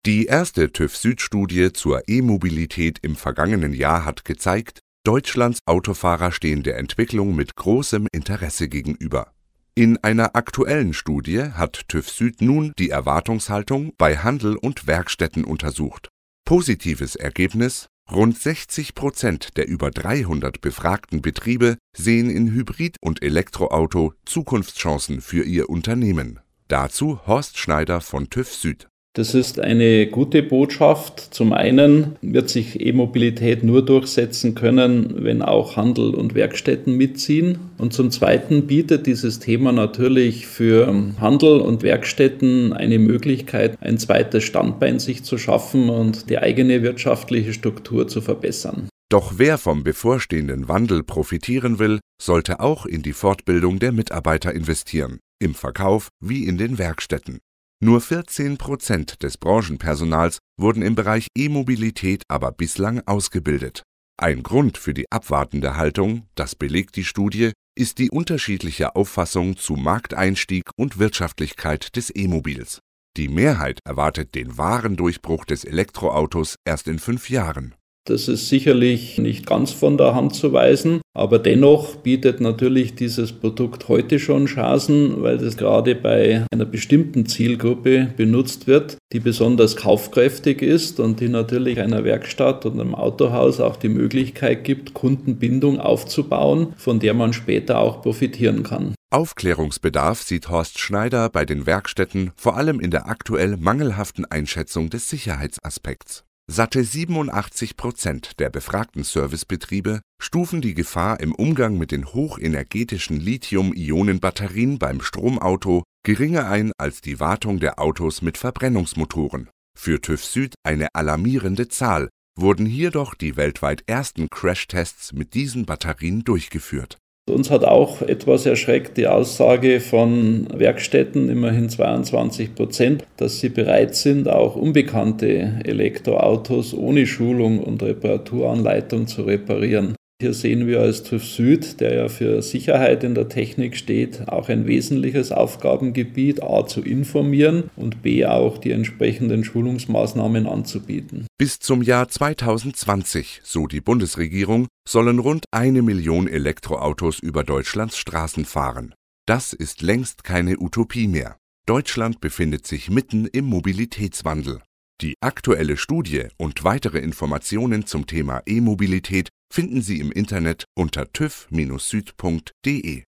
Die erste TÜV-Süd-Studie zur E-Mobilität im vergangenen Jahr hat gezeigt, Deutschlands Autofahrer stehen der Entwicklung mit großem Interesse gegenüber. In einer aktuellen Studie hat TÜV Süd nun die Erwartungshaltung bei Handel und Werkstätten untersucht. Positives Ergebnis: Rund 60% der über 300 befragten Betriebe sehen in Hybrid- und Elektroauto Zukunftschancen für ihr Unternehmen. Dazu Horst Schneider von TÜV Süd. Das ist eine gute Botschaft. Zum einen wird sich E-Mobilität nur durchsetzen können, wenn auch Handel und Werkstätten mitziehen. Und zum zweiten bietet dieses Thema natürlich für Handel und Werkstätten eine Möglichkeit, ein zweites Standbein sich zu schaffen und die eigene wirtschaftliche Struktur zu verbessern. Doch wer vom bevorstehenden Wandel profitieren will, sollte auch in die Fortbildung der Mitarbeiter investieren, im Verkauf wie in den Werkstätten. Nur 14% des Branchenpersonals wurden im Bereich E-Mobilität aber bislang ausgebildet. Ein Grund für die abwartende Haltung, das belegt die Studie, ist die unterschiedliche Auffassung zu Markteinstieg und Wirtschaftlichkeit des E-Mobils. Die Mehrheit erwartet den wahren Durchbruch des Elektroautos erst in 5 Jahren. Das ist sicherlich nicht ganz von der Hand zu weisen, aber dennoch bietet natürlich dieses Produkt heute schon Chancen, weil das gerade bei einer bestimmten Zielgruppe benutzt wird, die besonders kaufkräftig ist und die natürlich einer Werkstatt und einem Autohaus auch die Möglichkeit gibt, Kundenbindung aufzubauen, von der man später auch profitieren kann. Aufklärungsbedarf sieht Horst Schneider bei den Werkstätten vor allem in der aktuell mangelhaften Einschätzung des Sicherheitsaspekts. Satte 87% der befragten Servicebetriebe stufen die Gefahr im Umgang mit den hochenergetischen Lithium-Ionen-Batterien beim Stromauto geringer ein als die Wartung der Autos mit Verbrennungsmotoren. Für TÜV Süd eine alarmierende Zahl, wurden hier doch die weltweit ersten Crashtests mit diesen Batterien durchgeführt. Uns hat auch etwas erschreckt die Aussage von Werkstätten, immerhin 22%, dass sie bereit sind, auch unbekannte Elektroautos ohne Schulung und Reparaturanleitung zu reparieren. Hier sehen wir als TÜV Süd, der ja für Sicherheit in der Technik steht, auch ein wesentliches Aufgabengebiet, a. zu informieren und b. auch die entsprechenden Schulungsmaßnahmen anzubieten. Bis zum Jahr 2020, so die Bundesregierung, sollen rund 1 Million Elektroautos über Deutschlands Straßen fahren. Das ist längst keine Utopie mehr. Deutschland befindet sich mitten im Mobilitätswandel. Die aktuelle Studie und weitere Informationen zum Thema E-Mobilität finden Sie im Internet unter tüv-süd.de.